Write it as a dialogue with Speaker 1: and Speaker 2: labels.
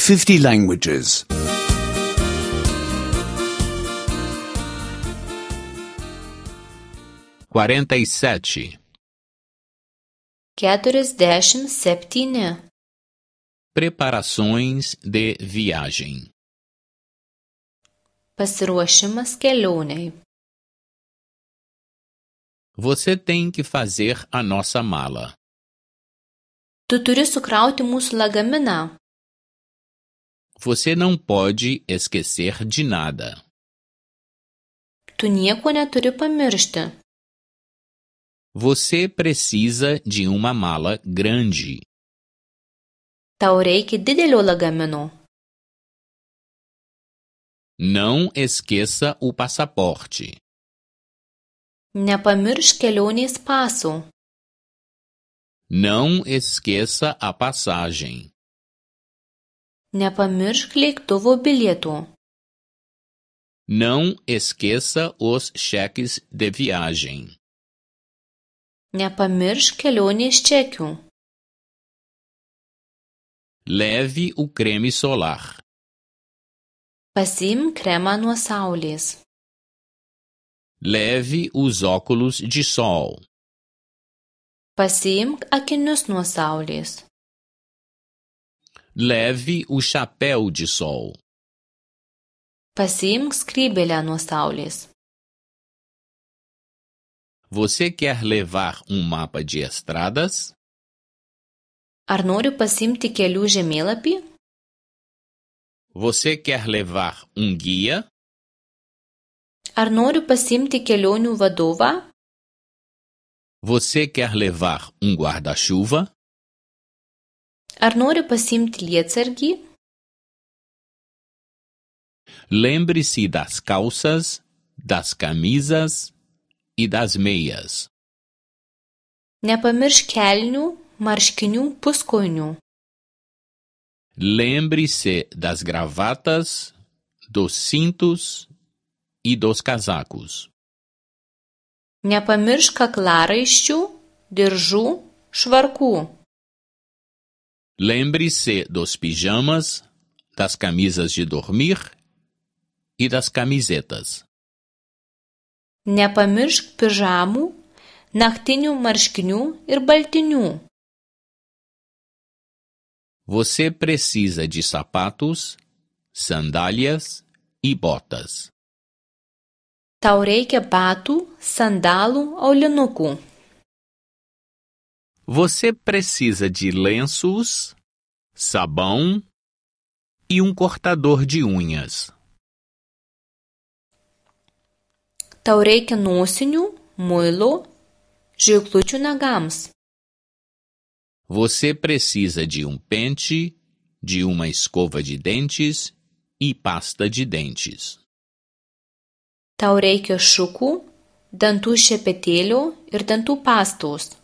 Speaker 1: 50 languages.
Speaker 2: 47.
Speaker 3: 47.
Speaker 2: Preparações de viagem.
Speaker 3: Pasiruošimas kelionei.
Speaker 2: Você tem que fazer a nossa mala.
Speaker 3: Tu turi sukrauti mūsų lagaminą.
Speaker 2: Você não pode esquecer de nada.
Speaker 3: Tu nieko neturi pamiršti.
Speaker 2: Você precisa de uma mala grande.
Speaker 3: Tau reikia didelio lagamino.
Speaker 2: Não esqueça o passaporte.
Speaker 3: Nepamiršk kelionės paso.
Speaker 2: Não esqueça a passagem.
Speaker 3: Nepamiršk lėktuvo bilieto.
Speaker 2: Não esqueça os cheques de viagem.
Speaker 3: Nepamiršk kelionės čekių.
Speaker 2: Leve o creme solar.
Speaker 3: Pasiimk kremą nuo saulės.
Speaker 2: Leve os óculos de sol.
Speaker 3: Pasiimk akinius nuo saulės.
Speaker 2: Leve o chapéu de sol.
Speaker 3: Pasiimk skrybėlę nuo saulės.
Speaker 2: Você quer levar um mapa de estradas?
Speaker 3: Ar nori pasiimti kelių žemėlapį?
Speaker 2: Você quer levar um guia?
Speaker 3: Ar nori pasiimti kelionių vadovą?
Speaker 2: Você quer levar um guarda-chuva?
Speaker 3: Ar nori pasiimti lietsargį?
Speaker 2: Lembre-se das calças, das camisas e das meias.
Speaker 3: Nepamiršk kelnių, marškinių, puskojinių.
Speaker 2: Lembre-se das gravatas, dos cintos e dos casacos.
Speaker 3: Nepamiršk kaklaraiščių, diržų, švarkų.
Speaker 2: Lembre-se dos pijamas, das camisas de dormir e das camisetas.
Speaker 3: Nepamiršk pižamų, naktinių marškinių ir baltinių.
Speaker 2: Você precisa de sapatos, sandálias e botas.
Speaker 3: Tau reikia batų, sandalų, aulinukų.
Speaker 2: Você precisa de lenços, sabão e um cortador de unhas.
Speaker 3: Tau reikia nosinių, muilo, žirklučių nagams.
Speaker 2: Você precisa de um pente, de uma escova de dentes e pasta de dentes.
Speaker 3: Tau reikia šukų, dantų šepetėlio ir dantų pastos.